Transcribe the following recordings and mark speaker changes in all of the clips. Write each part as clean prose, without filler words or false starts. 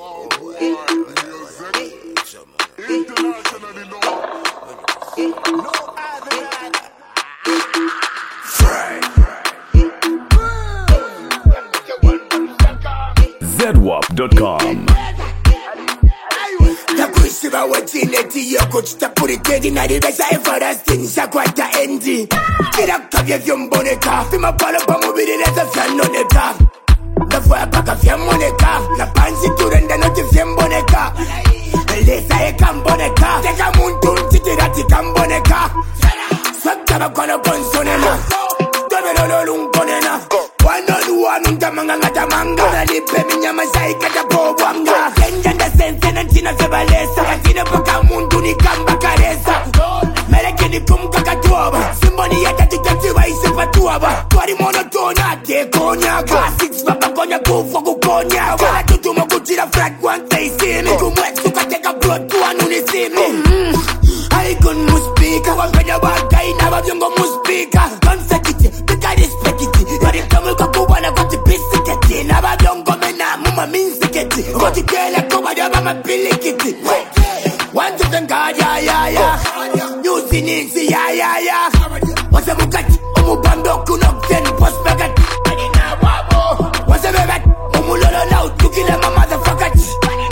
Speaker 1: ZWAP.com.
Speaker 2: Takushima wachineti yoko chitapurikedi naribesa everlasting shakwata endi Kirakavye vyomboneka Fima pala pamubiri leza fyanoneka Nafaya paka fyamoneka Na pansi turenda noti fyemboneka Lesa eka mboneka Teka muntu mtitirati kamboneka Swakta bakono konsonena Tobelolo lunkonena Wanu wanu ntamanga ngatamanga Nalipe minyama shaika tapobwanga Kenjanda sense na nchina febalesa Katine paka mundu ni kamba karesa Meleke ni kumkakatuaba Simboni ya tatitatiwa isepatuaba Twari monotona te konyaga Six papa konya kufwa kukonyaga Wala tutumo kuchira flat one day see me Kumwetsu kateka blood tuwa nunisimi Aikon muspika Wampenya waka inaba vyongo muspika Konsekiti, pika dispekiti Yori kamu kwa kuwana kwa tipisiketi Naba vyongo mena muma minsiketi Koti kele kuwa yoba mapilikiti One to the God, ya Nyusi nisi, ya Wase mukati, umubando kunokten Pospagati, anina wabo Wase bebat, umulolo now Tukile ma motherfuckers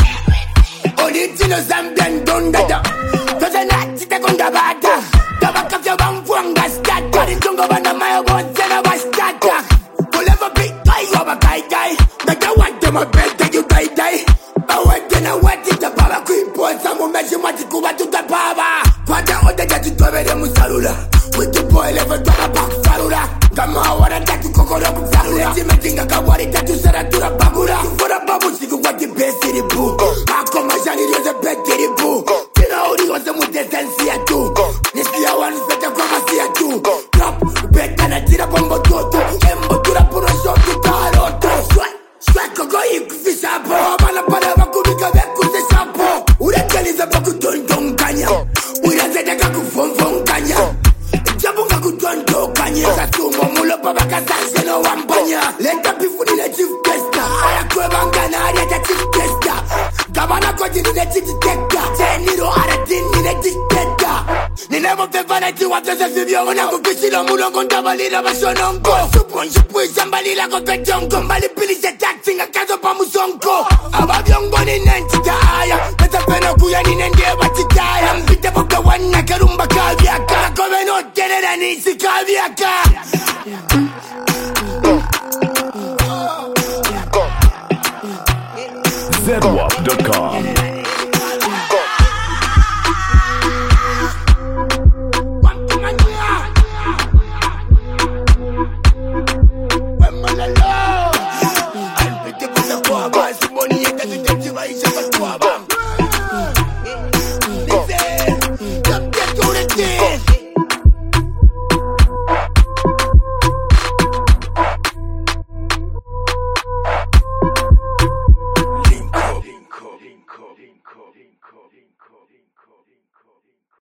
Speaker 2: Original Zambian dondada Toza nati te konda bata Kaba kafya bamfuanga stata Karintungo banda mayo bonzena bastata Kuleva big guy, yoba kai guy Naka wante ma bete you die Awante na wati ta baba kuiponza Mumeshi mati kuba tuta baba Kwata ode jati tuwebede musalula With the boy level toka back salula Kama awara tatu kokoro kufalula Timetinga kawari tatu saratura bagura Kufura babu siku wati besi ribu Ako majani rioze beti ribu Tina uri wase mudesensi ya tu Nisiya wanu fete kwa masi ya tu Drop, beta na tira bombo toto Embo tura puro shotu taroto Sweat koko ikufisha po Bala pala wakubika veku se shapo Urekeliza baku tontong kanya Urazete kaku fonfong kanya Jabunga kutonto kanya Kasumo mulo baba kasanse no wampanya Lenta pifuni le chief tester Aya kwe bangana arieta chief tester Kabana koji ni le chief detector Teniro aratin ni le dictator Ninemo fefana ti watose fibio Unangu kishilo mulongo ndabalira bashonongo Supon shupui sambalila kopetongo Mbali pili se taxi nga kazo pa musonko Ababyongo ni nentita aya Peta peno kuya ni nendie batitaya Mpite boka wana karumba kavyaka Kome no tenera nisi kavyaka
Speaker 1: ZWAP.com.